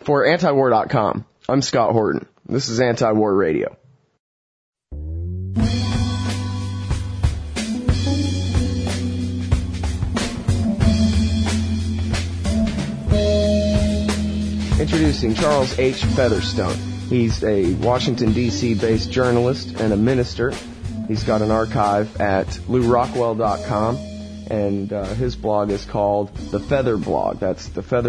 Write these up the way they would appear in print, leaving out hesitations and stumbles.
for antiwar.com. I'm Scott Horton. This is Anti-War Radio. Introducing Charles H. Featherstone. He's a Washington, D.C. based journalist and a minister. He's got an archive at LouRockwell.com, and his blog is called The Feather Blog. That's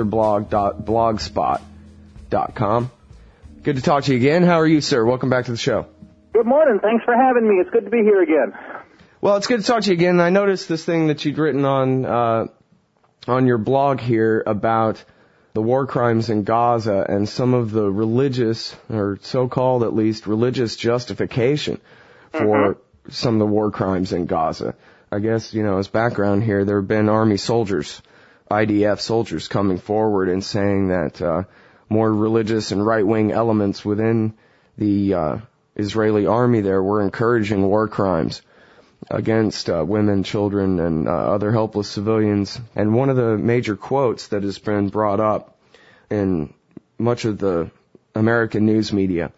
thefeatherblog.blogspot.com. Good to talk to you again. How are you, sir? Welcome back to the show. Good morning. Thanks for having me. It's good to be here again. Well, it's good to talk to you again. I noticed this thing that you'd written on your blog here about the war crimes in Gaza and some of the religious, or so-called at least, religious justification for some of the war crimes in Gaza. I guess, as background here, there have been Army soldiers, IDF soldiers, coming forward and saying that more religious and right-wing elements within the Israeli army there were encouraging war crimes against women, children, and other helpless civilians. And one of the major quotes that has been brought up in much of the American news media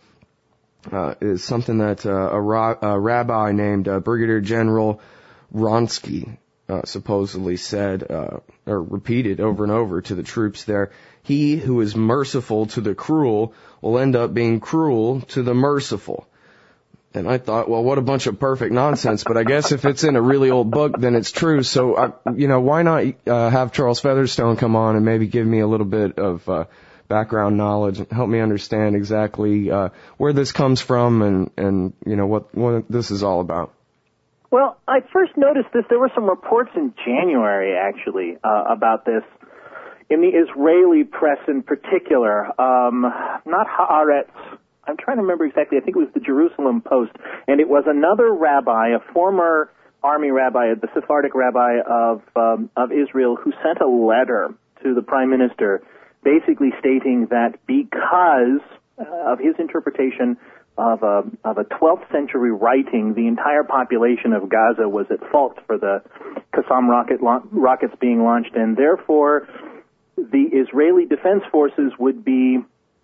is something that a rabbi named Brigadier General Ronsky supposedly said, or repeated over and over to the troops there. He who is merciful to the cruel will end up being cruel to the merciful. And I thought, well, what a bunch of perfect nonsense. But I guess if it's in a really old book, then it's true. So, why not have Charles Featherstone come on and maybe give me a little bit of background knowledge and help me understand exactly where this comes from and what this is all about. Well, I first noticed this. There were some reports in January, actually, about this in the Israeli press in particular. Not Haaretz. I'm trying to remember exactly. I think it was the Jerusalem Post. And it was another rabbi, a former army rabbi, the Sephardic rabbi of Israel, who sent a letter to the prime minister basically stating that because of his interpretation of a 12th century writing, the entire population of Gaza was at fault for the Qassam rockets being launched, and therefore the Israeli Defense Forces would be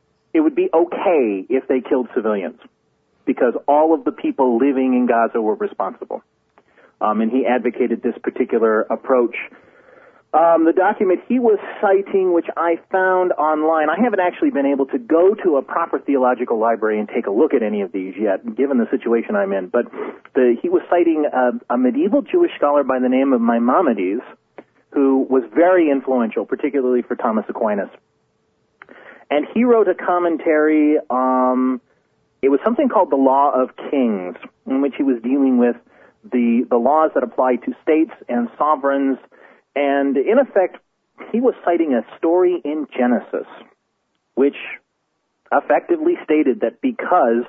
okay if they killed civilians, because all of the people living in Gaza were responsible. And he advocated this particular approach. The document he was citing, which I found online, I haven't actually been able to go to a proper theological library and take a look at any of these yet, given the situation I'm in, but he was citing a medieval Jewish scholar by the name of Maimonides, who was very influential, particularly for Thomas Aquinas. And he wrote a commentary, it was something called the Law of Kings, in which he was dealing with the laws that apply to states and sovereigns. And in effect, he was citing a story in Genesis, which effectively stated that because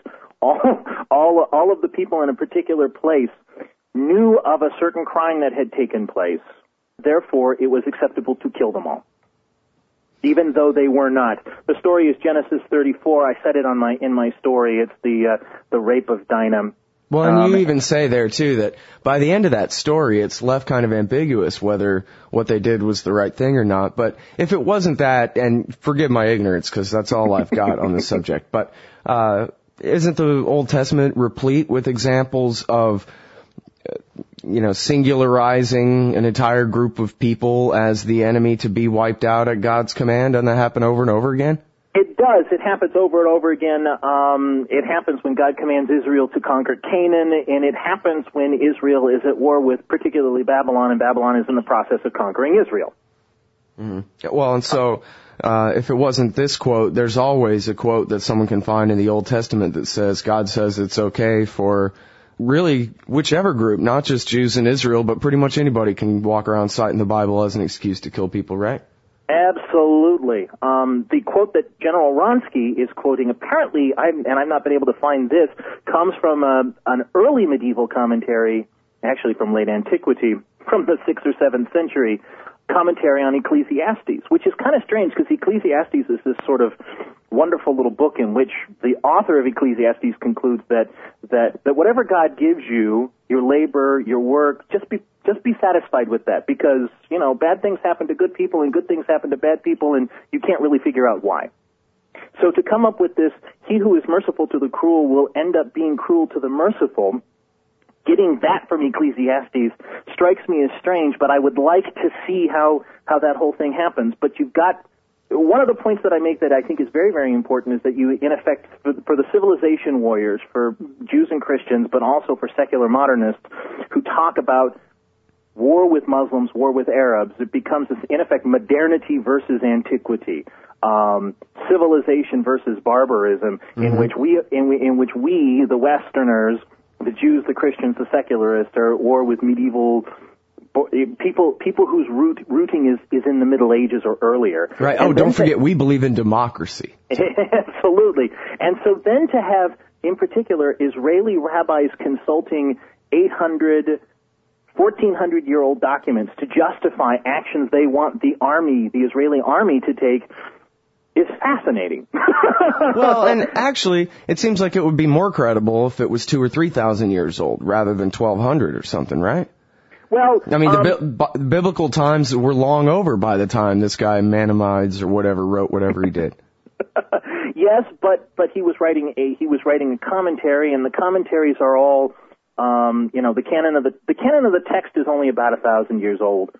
all of the people in a particular place knew of a certain crime that had taken place, therefore it was acceptable to kill them all, even though they were not. The story is Genesis 34. I said it in my story. It's the rape of Dinah. Well, and you even say there, too, that by the end of that story, it's left kind of ambiguous whether what they did was the right thing or not. But if it wasn't that, and forgive my ignorance, because that's all I've got on this subject, but isn't the Old Testament replete with examples of singularizing an entire group of people as the enemy to be wiped out at God's command? Doesn't that happen over and over again? It does. It happens over and over again. It happens when God commands Israel to conquer Canaan, and it happens when Israel is at war with particularly Babylon, and Babylon is in the process of conquering Israel. Mm-hmm. Well, and so if it wasn't this quote, there's always a quote that someone can find in the Old Testament that says God says it's okay for really whichever group, not just Jews in Israel, but pretty much anybody can walk around citing the Bible as an excuse to kill people, right? Absolutely. The quote that General Ronsky is quoting, apparently, I've not been able to find this, comes from an early medieval commentary, actually from late antiquity, from the 6th or 7th century, commentary on Ecclesiastes, which is kind of strange because Ecclesiastes is this sort of wonderful little book in which the author of Ecclesiastes concludes that whatever God gives you, your labor, your work, just be satisfied with that, because, bad things happen to good people and good things happen to bad people, and you can't really figure out why. So to come up with this, he who is merciful to the cruel will end up being cruel to the merciful, getting that from Ecclesiastes strikes me as strange, but I would like to see how that whole thing happens. But you've got, one of the points that I make that I think is very, very important is that you, in effect, for the civilization warriors, for Jews and Christians, but also for secular modernists who talk about war with Muslims, war with Arabs, it becomes, in effect, modernity versus antiquity, civilization versus barbarism, in which we, the Westerners, the Jews, the Christians, the secularists, are at war with medieval people whose rooting is in the Middle Ages or earlier. Right. Oh, don't forget, we believe in democracy. Absolutely. And so then to have, in particular, Israeli rabbis consulting 1,400-year-old documents to justify actions they want the Israeli army to take, is fascinating. Well, and actually, it seems like it would be more credible if it was 2,000 or 3,000 years old rather than 1,200 or something, right? Well, I mean, the biblical times were long over by the time this guy Maimonides or whatever wrote whatever he did. Yes, but he was writing a commentary, and the commentaries are all, the canon of the text is only about 2,000 years old.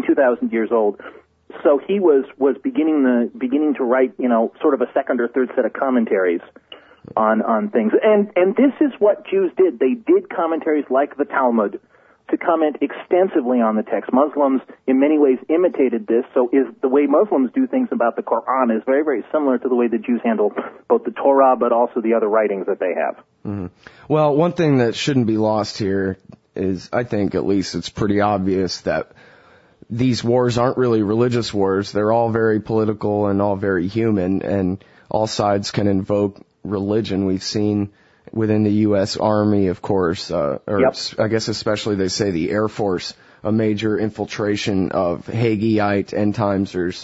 So he was beginning to write, sort of a second or third set of commentaries on things. And this is what Jews did. They did commentaries like the Talmud to comment extensively on the text. Muslims, in many ways, imitated this. So the way Muslims do things about the Quran is very, very similar to the way the Jews handle both the Torah but also the other writings that they have. Mm-hmm. Well, one thing that shouldn't be lost here is, I think at least it's pretty obvious that these wars aren't really religious wars. They're all very political and all very human, and all sides can invoke religion. We've seen within the U.S. Army, of course, I guess especially they say the Air Force, a major infiltration of Hagiite end-timesers,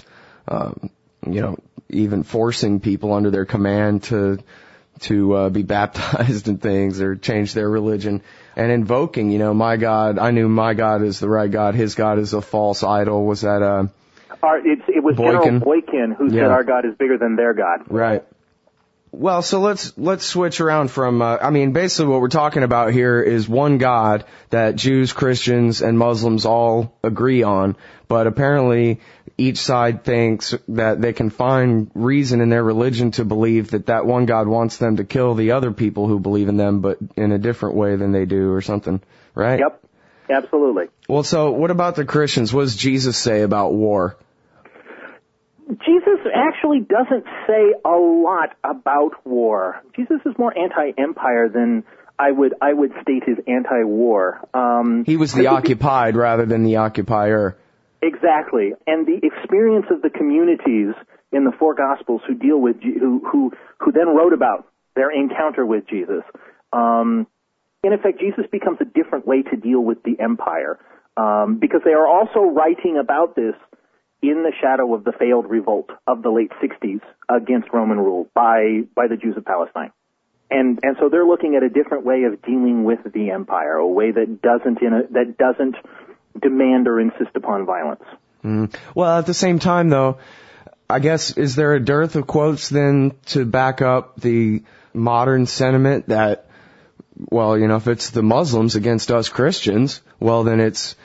even forcing people under their command to be baptized and things or change their religion, and invoking, my God, I knew my God is the right God, his God is a false idol. Was that it was Boykin? General Boykin who said our God is bigger than their God. Right. Well, so let's switch around from, basically what we're talking about here is one God that Jews, Christians, and Muslims all agree on, but apparently each side thinks that they can find reason in their religion to believe that one God wants them to kill the other people who believe in them, but in a different way than they do or something, right? Yep, absolutely. Well, so what about the Christians? What does Jesus say about war? Jesus actually doesn't say a lot about war. Jesus is more anti-empire than I would state his anti-war. He was the occupied rather than the occupier. Exactly, and the experience of the communities in the four Gospels who deal with who then wrote about their encounter with Jesus. In effect, Jesus becomes a different way to deal with the empire because they are also writing about this in the shadow of the failed revolt of the late 60s against Roman rule by the Jews of Palestine. And so they're looking at a different way of dealing with the empire, a way that doesn't demand or insist upon violence. Well, at the same time, though, I guess, is there a dearth of quotes then to back up the modern sentiment that, well, if it's the Muslims against us Christians, well, then it's,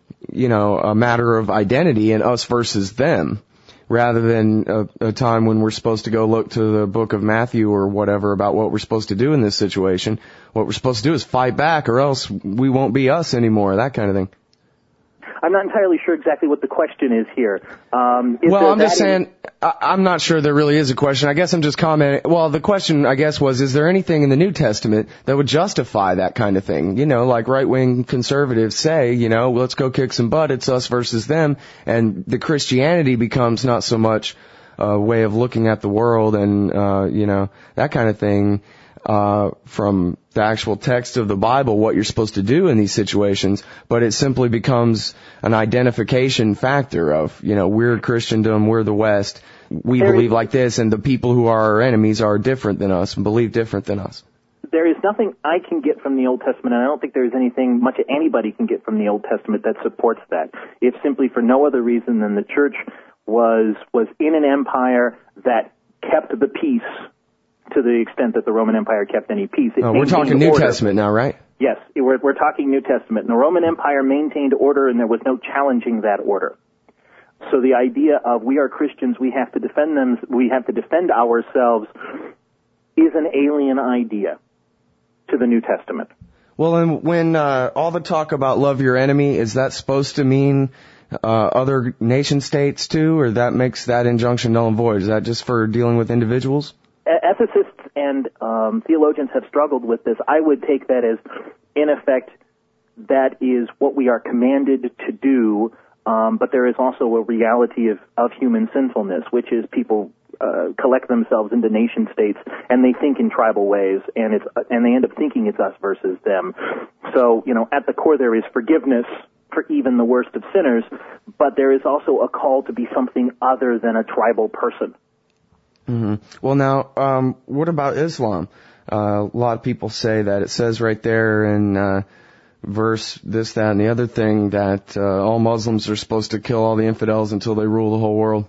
a matter of identity and us versus them, rather than a time when we're supposed to go look to the book of Matthew or whatever about what we're supposed to do in this situation. What we're supposed to do is fight back, or else we won't be us anymore, that kind of thing. I'm not entirely sure exactly what the question is here. I'm just saying, I'm not sure there really is a question. I guess I'm just commenting. Well, the question, I guess, was, is there anything in the New Testament that would justify that kind of thing? Like right-wing conservatives say, let's go kick some butt, it's us versus them, and the Christianity becomes not so much a way of looking at the world and, that kind of thing, from the actual text of the Bible, what you're supposed to do in these situations, but it simply becomes an identification factor of, we're Christendom, we're the West, we believe like this, and the people who are our enemies are different than us and believe different than us. There is nothing I can get from the Old Testament, and I don't think there is anything much anybody can get from the Old Testament that supports that. If simply for no other reason than the church was in an empire that kept the peace to the extent that the Roman Empire kept any peace. We're talking New Testament now, right? Yes, we're talking New Testament. And the Roman Empire maintained order, and there was no challenging that order. So the idea of we are Christians, we have to defend ourselves, is an alien idea to the New Testament. Well, and when all the talk about love your enemy, is that supposed to mean other nation states too, or that makes that injunction null and void? Is that just for dealing with individuals? Ethicists and theologians have struggled with this. I would take that as, in effect, that is what we are commanded to do, but there is also a reality of human sinfulness, which is people collect themselves into nation states, and they think in tribal ways, and they end up thinking it's us versus them. So, at the core there is forgiveness for even the worst of sinners, but there is also a call to be something other than a tribal person. Mm-hmm. Well, now, what about Islam? A lot of people say that it says right there in verse this, that, and the other thing that all Muslims are supposed to kill all the infidels until they rule the whole world.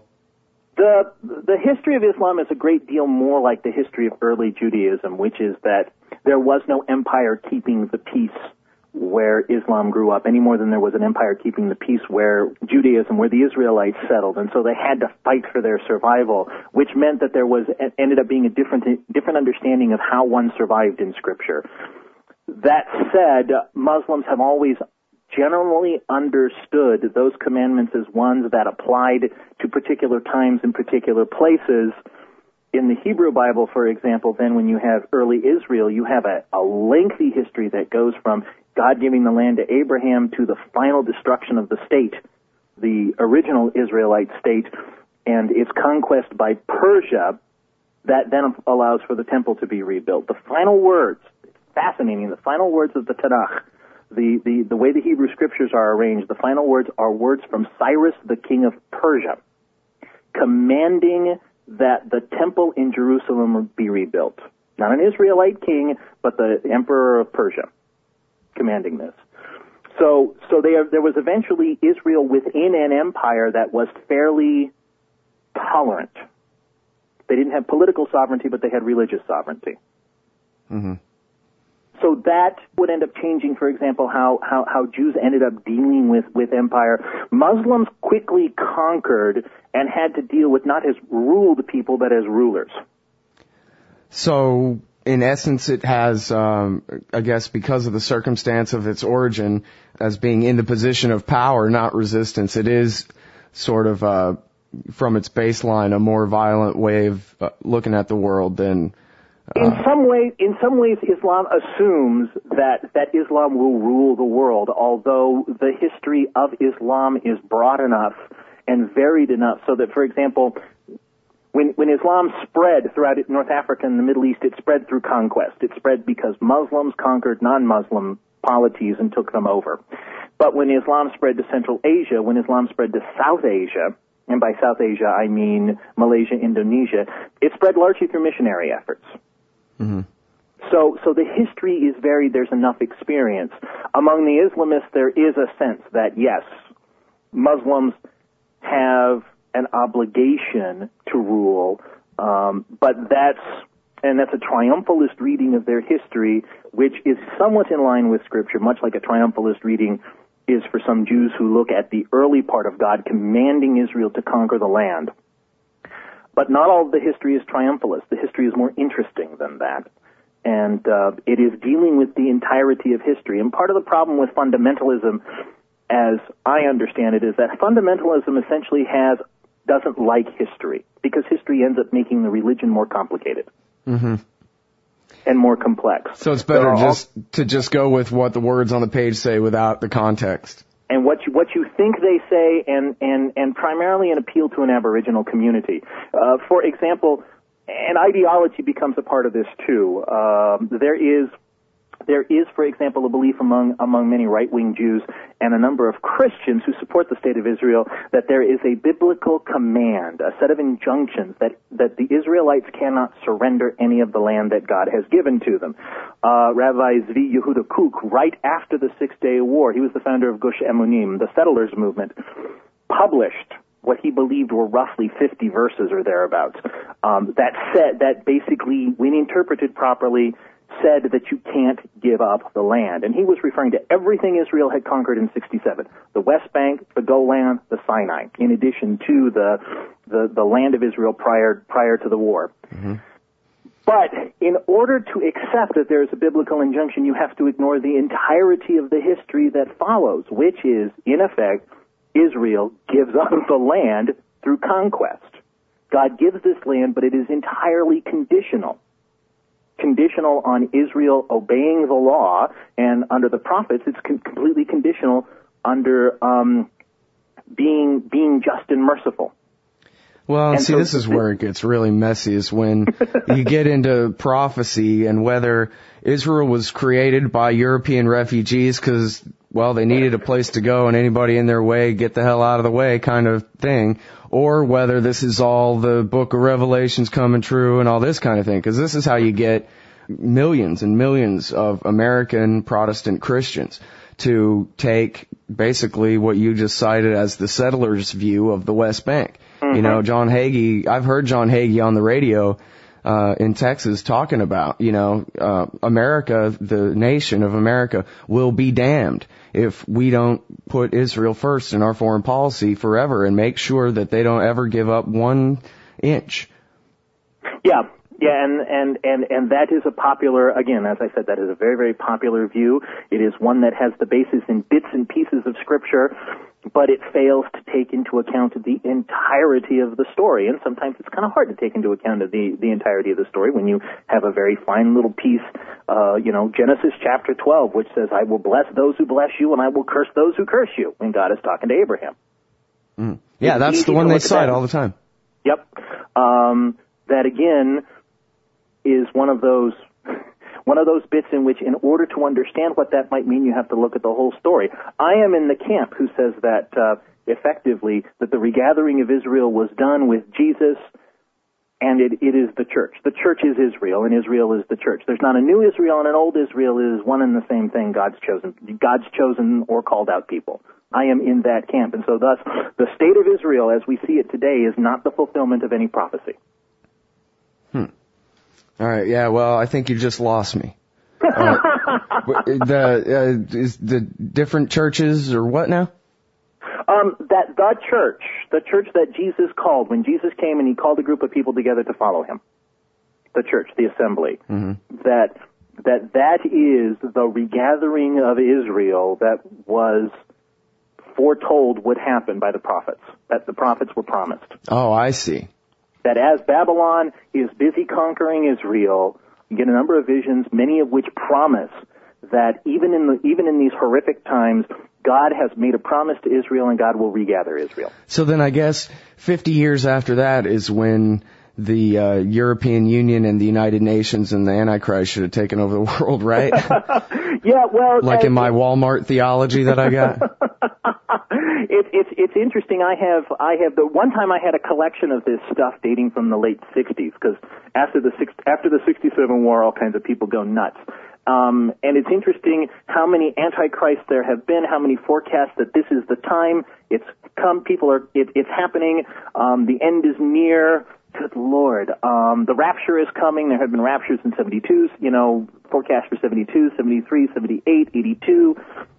The history of Islam is a great deal more like the history of early Judaism, which is that there was no empire keeping the peace where Islam grew up, any more than there was an empire keeping the peace where Judaism, where the Israelites settled. And so they had to fight for their survival, which meant that there ended up being a different understanding of how one survived in Scripture. That said, Muslims have always generally understood those commandments as ones that applied to particular times and particular places. In the Hebrew Bible, for example, then when you have early Israel, you have a lengthy history that goes from God giving the land to Abraham to the final destruction of the state, the original Israelite state, and its conquest by Persia, that then allows for the temple to be rebuilt. The final words, fascinating, the final words of the Tanakh, the way the Hebrew scriptures are arranged, the final words are words from Cyrus, the king of Persia, commanding that the temple in Jerusalem be rebuilt. Not an Israelite king, but the emperor of Persia commanding this. So there was eventually Israel within an empire that was fairly tolerant. They didn't have political sovereignty, but they had religious sovereignty. Mm-hmm. So that would end up changing, for example, how Jews ended up dealing with empire. Muslims quickly conquered and had to deal with not as ruled people, but as rulers. So, in essence, it has, I guess, because of the circumstance of its origin, as being in the position of power, not resistance, it is sort of, from its baseline, a more violent way of looking at the world than... In some ways, Islam assumes that Islam will rule the world, although the history of Islam is broad enough and varied enough so that, for example, when Islam spread throughout North Africa and the Middle East, it spread through conquest. It spread because Muslims conquered non-Muslim polities and took them over. But when Islam spread to Central Asia, when Islam spread to South Asia, and by South Asia I mean Malaysia, Indonesia, it spread largely through missionary efforts. Mm-hmm. So the history is varied. There's enough experience. Among the Islamists, there is a sense that, yes, Muslims have an obligation to rule, but that's a triumphalist reading of their history, which is somewhat in line with Scripture, much like a triumphalist reading is for some Jews who look at the early part of God commanding Israel to conquer the land. But not all of the history is triumphalist. The history is more interesting than that. And it is dealing with the entirety of history. And part of the problem with fundamentalism, as I understand it, is that fundamentalism essentially doesn't like history, because history ends up making the religion more complicated. Mm-hmm. And more complex. So it's better to just go with what the words on the page say without the context. And what you think they say, and primarily an appeal to an Aboriginal community. For example, and ideology becomes a part of this too. There is, for example, a belief among many right-wing Jews and a number of Christians who support the State of Israel that there is a biblical command, a set of injunctions that the Israelites cannot surrender any of the land that God has given to them. Rabbi Zvi Yehuda Kook, right after the Six-Day War, he was the founder of Gush Emunim, the settlers movement, published what he believed were roughly 50 verses or thereabouts. That basically, when interpreted properly, said that you can't give up the land. And he was referring to everything Israel had conquered in 67. The West Bank, the Golan, the Sinai, in addition to the land of Israel prior to the war. Mm-hmm. But in order to accept that there is a biblical injunction, you have to ignore the entirety of the history that follows, which is, in effect, Israel gives up the land through conquest. God gives this land, but it is entirely conditional. Conditional on Israel obeying the law, and under the prophets, it's completely conditional under being just and merciful. Well, and see, this is where it gets really messy, is when you get into prophecy and whether Israel was created by European refugees because, well, they needed a place to go and anybody in their way, get the hell out of the way kind of thing, or whether this is all the book of Revelations coming true and all this kind of thing, because this is how you get millions and millions of American Protestant Christians to take basically what you just cited as the settlers' view of the West Bank. Mm-hmm. You know, John Hagee, I've heard John Hagee on the radio in Texas talking about, America, the nation of America, will be damned if we don't put Israel first in our foreign policy forever and make sure that they don't ever give up 1 inch. Yeah. Yeah, and that is a popular, again, as I said, that is a very, very popular view. It is one that has the basis in bits and pieces of Scripture, but it fails to take into account the entirety of the story. And sometimes it's kind of hard to take into account the entirety of the story when you have a very fine little piece, Genesis chapter 12, which says, I will bless those who bless you, and I will curse those who curse you, when God is talking to Abraham. Mm. Yeah, that's the one they cite all the time. Yep. That, again, is one of those bits in which, in order to understand what that might mean, you have to look at the whole story. I am in the camp who says that, effectively, that the regathering of Israel was done with Jesus, and it is the church. The church is Israel, and Israel is the church. There's not a new Israel and an old Israel. It is one and the same thing, God's chosen or called out people. I am in that camp, and so thus, the state of Israel, as we see it today, is not the fulfillment of any prophecy. All right, yeah, well, I think you just lost me. Is the different churches or what now? That the church that Jesus called, when Jesus came and he called a group of people together to follow him. The church, the assembly. Mm-hmm. That is the regathering of Israel that was foretold would happen by the prophets, that the prophets were promised. Oh, I see. That as Babylon is busy conquering Israel, you get a number of visions, many of which promise that even in these horrific times, God has made a promise to Israel and God will regather Israel. So then I guess 50 years after that is when the European Union and the United Nations and the Antichrist should have taken over the world, right? Yeah, well... Like in my Walmart theology that I got? It's interesting. I have the one time I had a collection of this stuff dating from the late 60s, because after the 67 war, all kinds of people go nuts. And it's interesting how many antichrists there have been, how many forecasts that this is the time. It's come. It's happening. The end is near. Good Lord. The rapture is coming. There have been raptures in 72, forecast for 72, 73, 78, 82.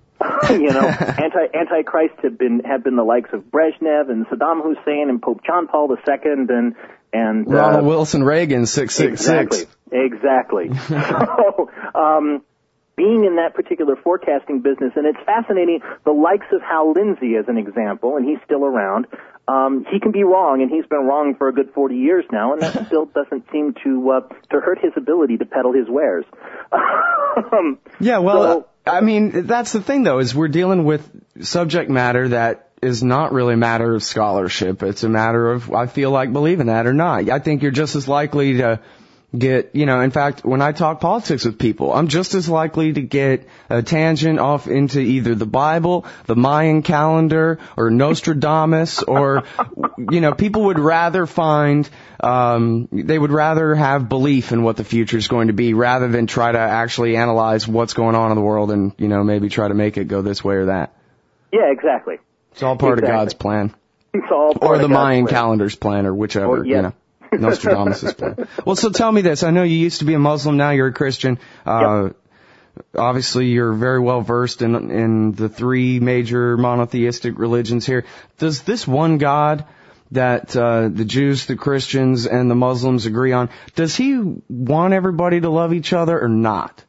Antichrist have been the likes of Brezhnev and Saddam Hussein and Pope John Paul II and Ronald Wilson Reagan 666. Exactly. So, being in that particular forecasting business, and it's fascinating, the likes of Hal Lindsey as an example, and he's still around, he can be wrong, and he's been wrong for a good 40 years now, and that still doesn't seem to hurt his ability to peddle his wares. Yeah, well, I mean, that's the thing, though, is we're dealing with subject matter that is not really a matter of scholarship. It's a matter of, I feel like believing that or not. I think you're just as likely to get, in fact, when I talk politics with people, I'm just as likely to get a tangent off into either the Bible, the Mayan calendar, or Nostradamus, or, people would rather they would rather have belief in what the future is going to be rather than try to actually analyze what's going on in the world and, maybe try to make it go this way or that. Yeah, exactly. It's all part of God's plan. It's all part or of the God's Mayan plan. calendar's plan, or whichever, Yeah. you know, Nostradamus' plan. Well, so tell me this. I know you used to be a Muslim, now you're a Christian. Yep. Obviously, you're very well versed in the three major monotheistic religions here. Does this one God that the Jews, the Christians, and the Muslims agree on, does he want everybody to love each other or not?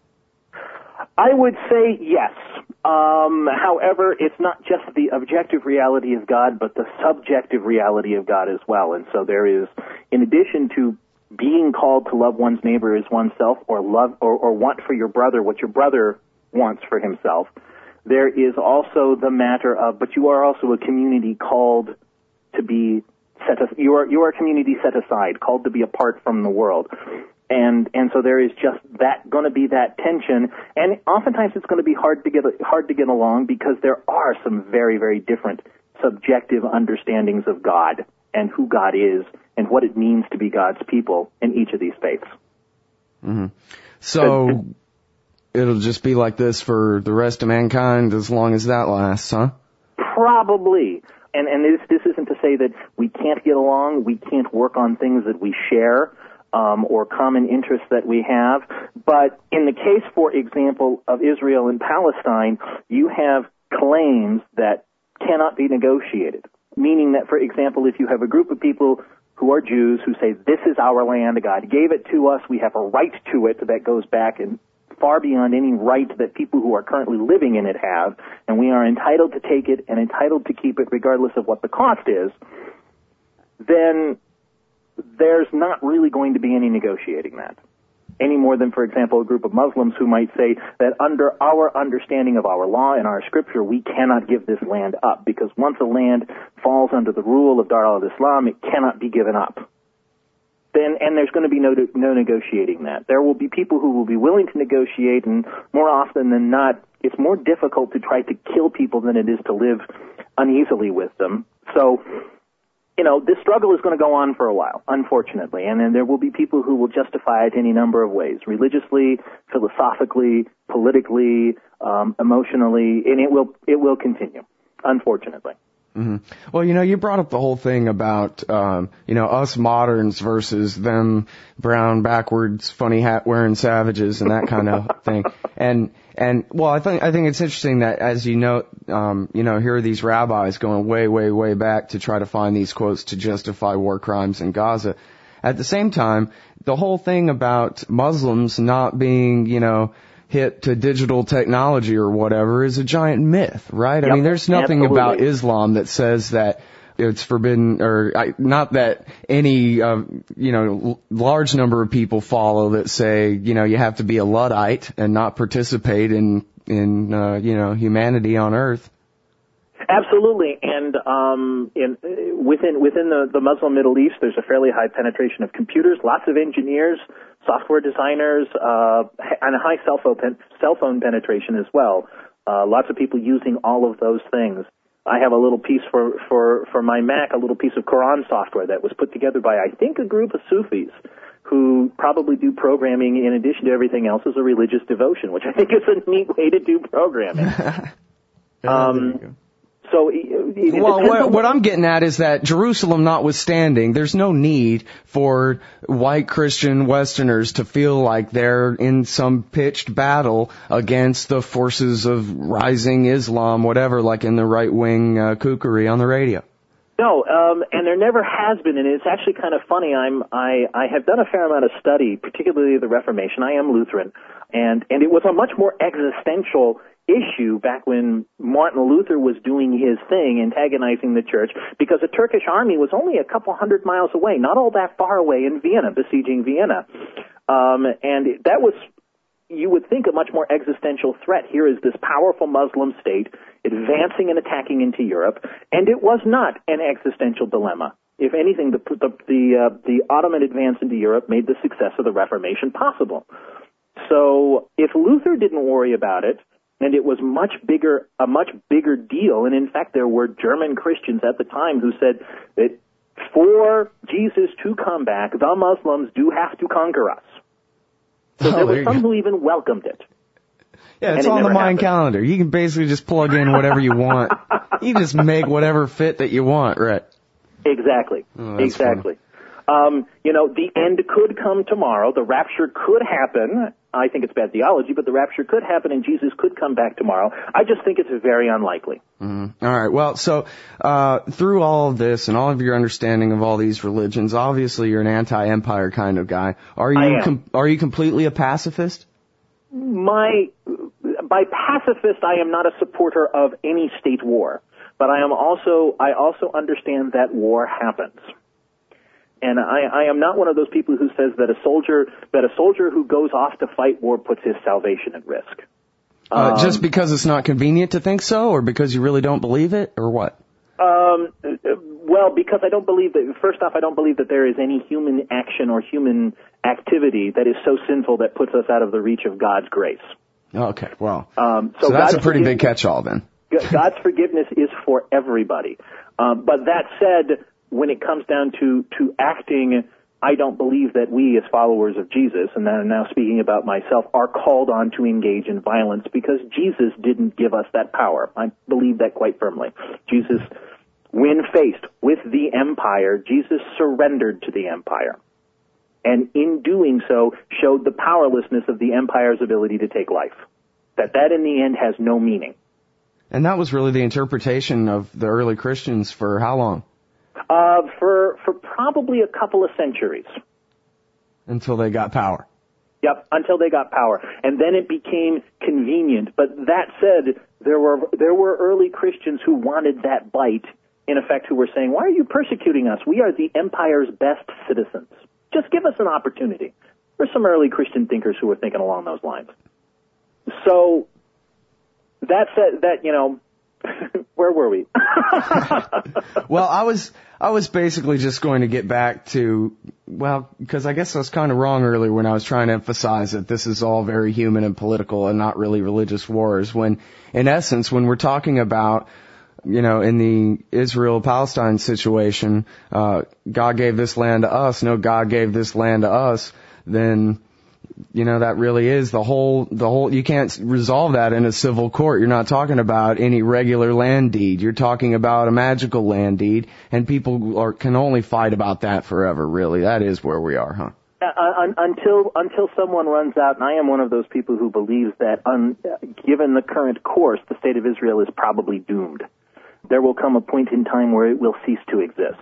I would say yes. However, it's not just the objective reality of God, but the subjective reality of God as well. And so there is, in addition to being called to love one's neighbor as oneself, or love or want for your brother what your brother wants for himself, there is also the matter of, but you are also a community called to be you are a community set aside, called to be apart from the world. And so there is just going to be that tension, and oftentimes it's going to be hard to get along, because there are some very, very different subjective understandings of God and who God is and what it means to be God's people in each of these faiths. Mm-hmm. So it'll just be like this for the rest of mankind as long as that lasts, huh? Probably. And this isn't to say that we can't get along, we can't work on things that we share, or common interests that we have. But in the case, for example, of Israel and Palestine, you have claims that cannot be negotiated. Meaning that, for example, if you have a group of people who are Jews who say, this is our land, God gave it to us, we have a right to it that goes back and far beyond any right that people who are currently living in it have, and we are entitled to take it and entitled to keep it regardless of what the cost is, then there's not really going to be any negotiating that. Any more than, for example, a group of Muslims who might say that under our understanding of our law and our scripture, we cannot give this land up, because once a land falls under the rule of Dar al-Islam, it cannot be given up. And there's going to be no negotiating that. There will be people who will be willing to negotiate, and more often than not, it's more difficult to try to kill people than it is to live uneasily with them. So, this struggle is going to go on for a while, unfortunately, and then there will be people who will justify it any number of ways, religiously, philosophically, politically, emotionally, and it will continue, unfortunately. Mm-hmm. Well, you brought up the whole thing about, us moderns versus them brown, backwards, funny hat wearing savages and that kind of thing. And well, I think it's interesting that, as here are these rabbis going way, way, way back to try to find these quotes to justify war crimes in Gaza. At the same time, the whole thing about Muslims not being, hip to digital technology or whatever is a giant myth, right? Yep, I mean, there's nothing absolutely. about Islam that says that it's forbidden, or not that any, large number of people follow that say, you have to be a Luddite and not participate in humanity on earth. Absolutely, and within the Muslim Middle East, there's a fairly high penetration of computers, lots of engineers, software designers, and a high cell phone penetration as well. Lots of people using all of those things. I have a little piece for my Mac, a little piece of Quran software that was put together by, I think, a group of Sufis who probably do programming in addition to everything else as a religious devotion, which I think is a neat way to do programming. So, what I'm getting at is that, Jerusalem notwithstanding, there's no need for white Christian Westerners to feel like they're in some pitched battle against the forces of rising Islam, whatever, like in the right-wing kookery on the radio. No, and there never has been, and it's actually kind of funny. I have done a fair amount of study, particularly the Reformation. I am Lutheran, and it was a much more existential issue back when Martin Luther was doing his thing, antagonizing the church, because a Turkish army was only a couple 100 miles away, not all that far away in Vienna, besieging Vienna. And that was, you would think, a much more existential threat. Here is this powerful Muslim state advancing and attacking into Europe, and it was not an existential dilemma. If anything, the Ottoman advance into Europe made the success of the Reformation possible. So if Luther didn't worry about it, and it was a much bigger deal, and in fact there were German Christians at the time who said that for Jesus to come back, the Muslims do have to conquer us. So there were some who even welcomed it. Yeah, it's on the Mayan calendar. You can basically just plug in whatever you want. You just make whatever fit that you want, right? Exactly. Oh, exactly. The end could come tomorrow. The rapture could happen. I think it's bad theology, but the rapture could happen and Jesus could come back tomorrow. I just think it's very unlikely. Mm-hmm. All right. Well, so through all of this and all of your understanding of all these religions, obviously you're an anti-empire kind of guy. Are you completely a pacifist? By pacifist, I am not a supporter of any state war, but I also understand that war happens. And I am not one of those people who says that a soldier who goes off to fight war puts his salvation at risk. Just because it's not convenient to think so, or because you really don't believe it, or what? Well, because I don't believe that, first off, I don't believe that there is any human action or human activity that is so sinful that puts us out of the reach of God's grace. Okay, well, so that's a pretty big catch-all then. God's forgiveness is for everybody. But that said, when it comes down to acting, I don't believe that we as followers of Jesus, and I'm now speaking about myself, are called on to engage in violence because Jesus didn't give us that power. I believe that quite firmly. Jesus, when faced with the empire, Jesus surrendered to the empire. And in doing so, showed the powerlessness of the empire's ability to take life. That in the end has no meaning. And that was really the interpretation of the early Christians for how long? For probably a couple of centuries. Until they got power. Yep, until they got power. And then it became convenient. But that said, there were early Christians who wanted that bite, in effect, who were saying, why are you persecuting us? We are the empire's best citizens. Just give us an opportunity. There's some early Christian thinkers who were thinking along those lines. So, that said, where were we? Well, I was basically just going to get back to, because I guess I was kind of wrong earlier when I was trying to emphasize that this is all very human and political and not really religious wars, when, in essence, when we're talking about, in the Israel-Palestine situation, God gave this land to us, no, God gave this land to us, then, that really is the whole, you can't resolve that in a civil court. You're not talking about any regular land deed. You're talking about a magical land deed, and people can only fight about that forever, really. That is where we are, huh? Until someone runs out, and I am one of those people who believes that given the current course, the state of Israel is probably doomed. There will come a point in time where it will cease to exist.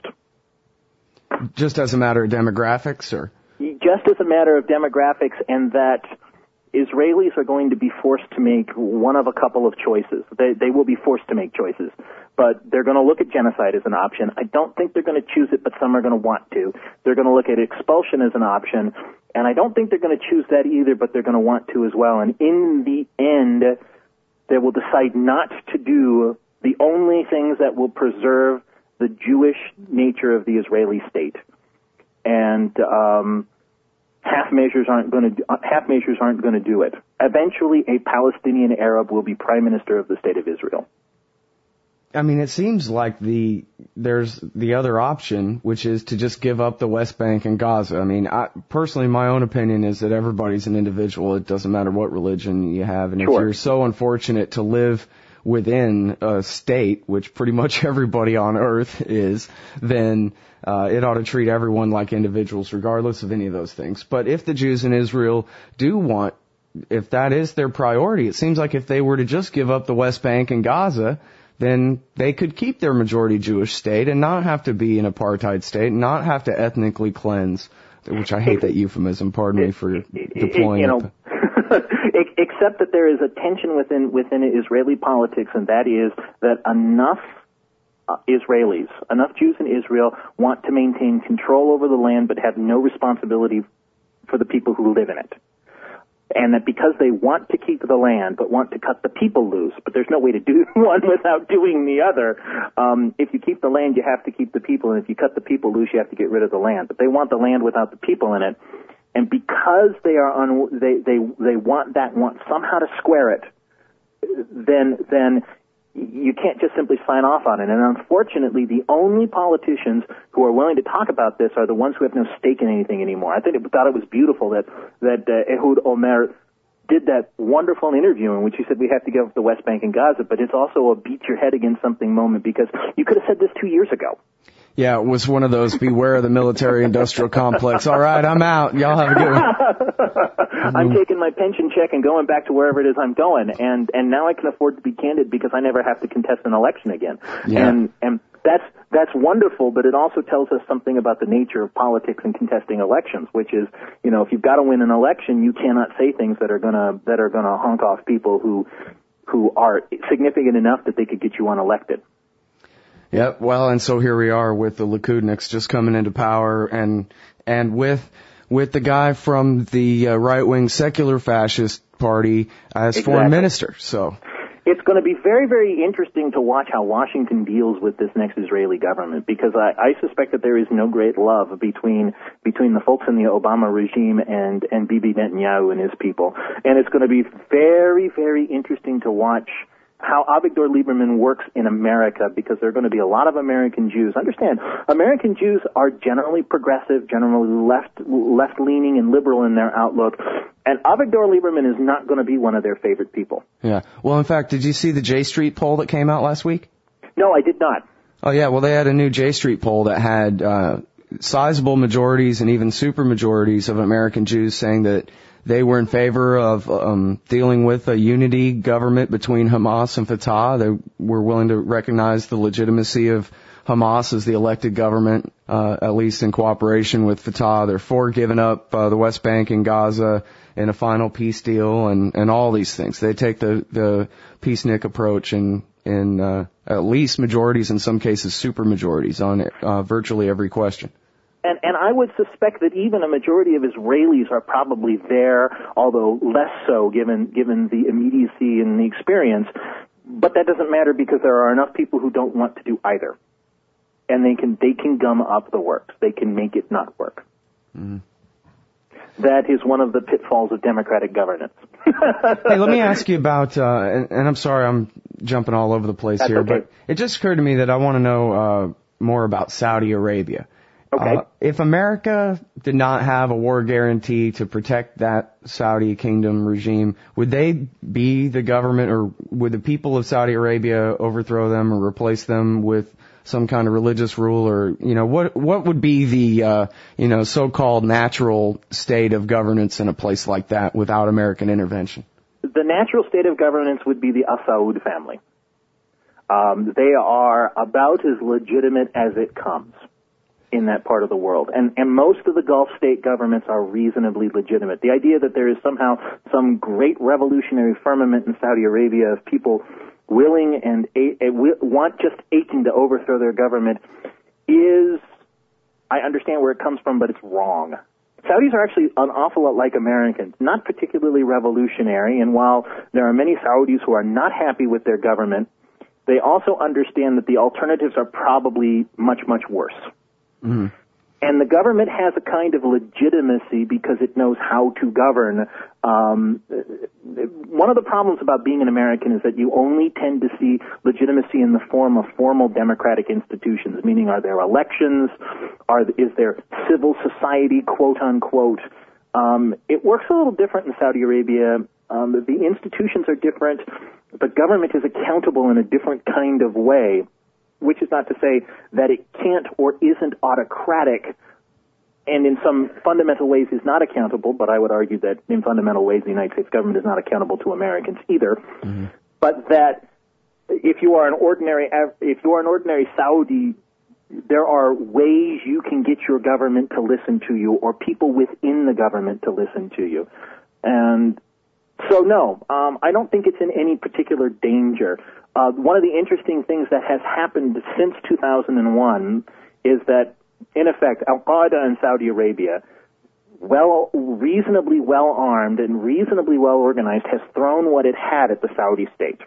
Just as a matter of demographics, or? Just as a matter of demographics, and that Israelis are going to be forced to make one of a couple of choices. They will be forced to make choices. But they're going to look at genocide as an option. I don't think they're going to choose it, but some are going to want to. They're going to look at expulsion as an option, and I don't think they're going to choose that either, but they're going to want to as well. And in the end, they will decide not to do the only things that will preserve the Jewish nature of the Israeli state. And half measures aren't going to do it. Eventually, a Palestinian Arab will be prime minister of the state of Israel. I mean, it seems like there's the other option, which is to just give up the West Bank and Gaza. I mean, personally, my own opinion is that everybody's an individual. It doesn't matter what religion you have. And If you're so unfortunate to live within a state, which pretty much everybody on earth is, then it ought to treat everyone like individuals regardless of any of those things. But if the Jews in Israel do want, if that is their priority, it seems like if they were to just give up the West Bank and Gaza, then they could keep their majority Jewish state and not have to be an apartheid state, and not have to ethnically cleanse, which I hate that euphemism, pardon me for deploying it. Except that there is a tension within Israeli politics, and that is that enough Israelis, enough Jews in Israel want to maintain control over the land but have no responsibility for the people who live in it. And that because they want to keep the land but want to cut the people loose, but there's no way to do one without doing the other. If you keep the land, you have to keep the people, and if you cut the people loose, you have to get rid of the land. But they want the land without the people in it. And because they want somehow to square it, then you can't just simply sign off on it. And unfortunately, the only politicians who are willing to talk about this are the ones who have no stake in anything anymore. I thought it was beautiful that Ehud Olmert did that wonderful interview in which he said we have to give up the West Bank and Gaza, but it's also a beat your head against something moment because you could have said this 2 years ago. Yeah, it was one of those beware of the military-industrial complex. All right, I'm out. Y'all have a good one. I'm taking my pension check and going back to wherever it is I'm going, and now I can afford to be candid because I never have to contest an election again. Yeah. And that's wonderful, but it also tells us something about the nature of politics and contesting elections, which is, you know, if you've got to win an election, you cannot say things that are gonna honk off people who are significant enough that they could get you unelected. Yep. Well, and so here we are with the Likudniks just coming into power, and with the guy from the right-wing secular fascist party as foreign minister. So it's going to be very, very interesting to watch how Washington deals with this next Israeli government, because I suspect that there is no great love between the folks in the Obama regime and Bibi Netanyahu and his people, and it's going to be very, very interesting to watch how Avigdor Lieberman works in America, because there are going to be a lot of American Jews. Understand, American Jews are generally progressive, generally left-leaning and liberal in their outlook, and Avigdor Lieberman is not going to be one of their favorite people. Yeah. Well, in fact, did you see the J Street poll that came out last week? No, I did not. Oh, yeah. Well, they had a new J Street poll that had sizable majorities and even supermajorities of American Jews saying that they were in favor of dealing with a unity government between Hamas and Fatah. They were willing to recognize the legitimacy of Hamas as the elected government, at least in cooperation with Fatah. They're for giving up the West Bank and Gaza in a final peace deal and all these things. They take the peacenik approach in at least majorities, in some cases supermajorities, on virtually every question. And I would suspect that even a majority of Israelis are probably there, although less so given the immediacy and the experience. But that doesn't matter, because there are enough people who don't want to do either. And they can gum up the works. They can make it not work. Mm. That is one of the pitfalls of democratic governance. Hey, let me ask you about, and I'm sorry I'm jumping all over the place. That's here, okay. But it just occurred to me that I want to know more about Saudi Arabia. Okay. If America did not have a war guarantee to protect that Saudi kingdom regime, would they be the government, or would the people of Saudi Arabia overthrow them or replace them with some kind of religious rule? Or, you know, what would be the, so-called natural state of governance in a place like that without American intervention? The natural state of governance would be the Al Saud family. They are about as legitimate as it comes in that part of the world. And most of the Gulf state governments are reasonably legitimate. The idea that there is somehow some great revolutionary firmament in Saudi Arabia of people willing and just aching to overthrow their government is, I understand where it comes from, but it's wrong. Saudis are actually an awful lot like Americans, not particularly revolutionary, and while there are many Saudis who are not happy with their government, they also understand that the alternatives are probably much, much worse. Mm-hmm. And the government has a kind of legitimacy because it knows how to govern. One of the problems about being an American is that you only tend to see legitimacy in the form of formal democratic institutions, meaning are there elections, is there civil society, quote unquote. It works a little different in Saudi Arabia. The institutions are different, but government is accountable in a different kind of way, which is not to say that it can't or isn't autocratic, and in some fundamental ways is not accountable, but I would argue that in fundamental ways the United States government is not accountable to Americans either. Mm-hmm. But that if you are an ordinary Saudi, there are ways you can get your government to listen to you, or people within the government to listen to you. And so no, I don't think it's in any particular danger. One of the interesting things that has happened since 2001 is that, in effect, Al-Qaeda in Saudi Arabia, reasonably well armed and reasonably well organized, has thrown what it had at the Saudi state.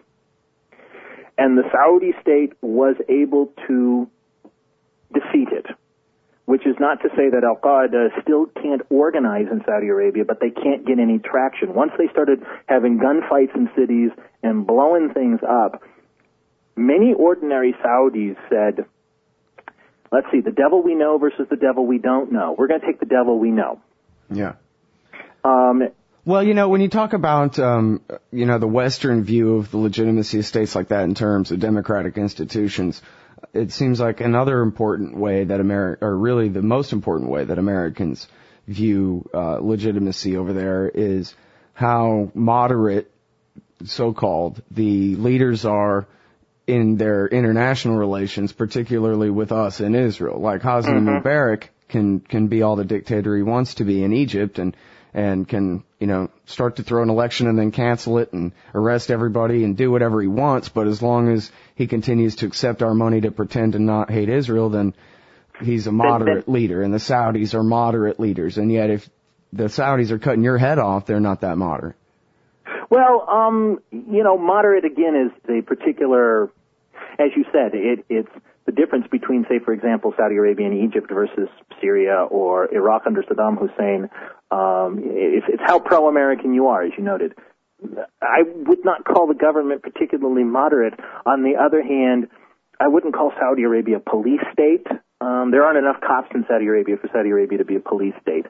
And the Saudi state was able to defeat it, which is not to say that Al-Qaeda still can't organize in Saudi Arabia, but they can't get any traction. Once they started having gunfights in cities and blowing things up, many ordinary Saudis said, let's see, the devil we know versus the devil we don't know. We're going to take the devil we know. Yeah. Well, when you talk about, the Western view of the legitimacy of states like that in terms of democratic institutions, it seems like another important way that or really the most important way that Americans view legitimacy over there is how moderate, so-called, the leaders are in their international relations, particularly with us in Israel. Like Hosni Mubarak can be all the dictator he wants to be in Egypt and can, start to throw an election and then cancel it and arrest everybody and do whatever he wants. But as long as he continues to accept our money to pretend to not hate Israel, then he's a moderate leader. And the Saudis are moderate leaders. And yet if the Saudis are cutting your head off, they're not that moderate. Well, moderate again is a particular, as you said, it's the difference between, say, for example, Saudi Arabia and Egypt versus Syria or Iraq under Saddam Hussein. It's how pro-American you are, as you noted. I would not call the government particularly moderate. On the other hand, I wouldn't call Saudi Arabia a police state. There aren't enough cops in Saudi Arabia for Saudi Arabia to be a police state.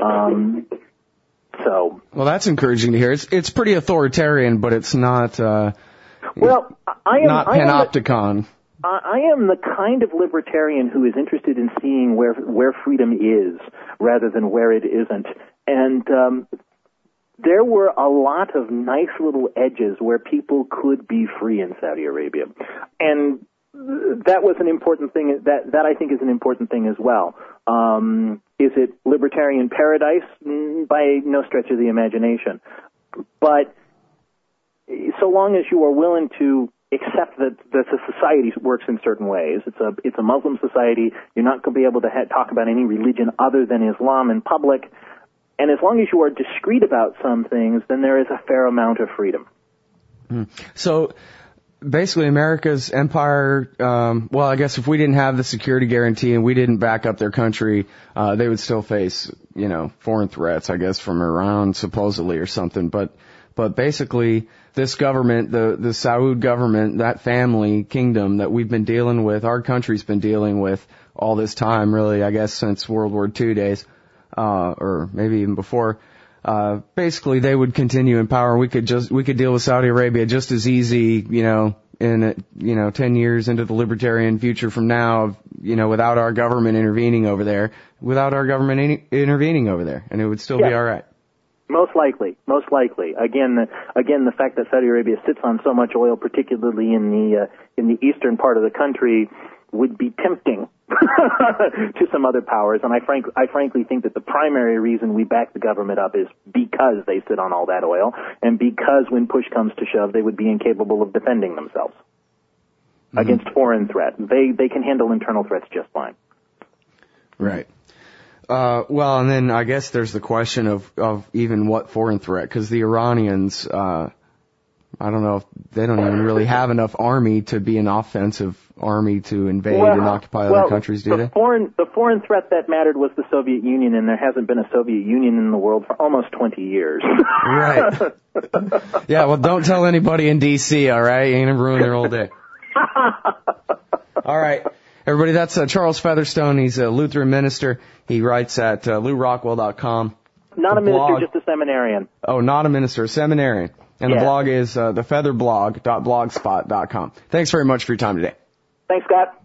Well, that's encouraging to hear. It's pretty authoritarian, but it's not. Not panopticon. I am the kind of libertarian who is interested in seeing where freedom is rather than where it isn't. And there were a lot of nice little edges where people could be free in Saudi Arabia. And that was an important thing. That I think is an important thing as well. Is it libertarian paradise? By no stretch of the imagination. But so long as you are willing to accept that the society works in certain ways, it's a Muslim society. You're not going to be able to talk about any religion other than Islam in public. And as long as you are discreet about some things, then there is a fair amount of freedom. So basically America's empire, I guess if we didn't have the security guarantee and we didn't back up their country, they would still face, foreign threats, I guess, from Iran supposedly or something. But basically this government, the Saud government, that family kingdom that we've been dealing with, our country's been dealing with all this time, really, I guess, since World War II days, or maybe even before. Basically they would continue in power. We could deal with Saudi Arabia just as easy, in 10 years into the libertarian future from now, without our government intervening over there, and it would still be all right. Most likely. Again, the fact that Saudi Arabia sits on so much oil, particularly in the eastern part of the country, would be tempting to some other powers. And I frankly think that the primary reason we back the government up is because they sit on all that oil, and because when push comes to shove, they would be incapable of defending themselves against foreign threat. They can handle internal threats just fine. Right. And then I guess there's the question of even what foreign threat, because the Iranians, I don't know if they don't even really have enough army to be an offensive army to invade and occupy other countries, do they? The foreign threat that mattered was the Soviet Union, and there hasn't been a Soviet Union in the world for almost 20 years. Right. Yeah, well, don't tell anybody in D.C., all right? You're going to ruin their whole day. All right. Everybody, that's Charles Featherstone. He's a Lutheran minister. He writes at LouRockwell.com. Not a minister, just a seminarian. Oh, not a minister, a seminarian. And the blog is thefeatherblog.blogspot.com. Thanks very much for your time today. Thanks, Scott.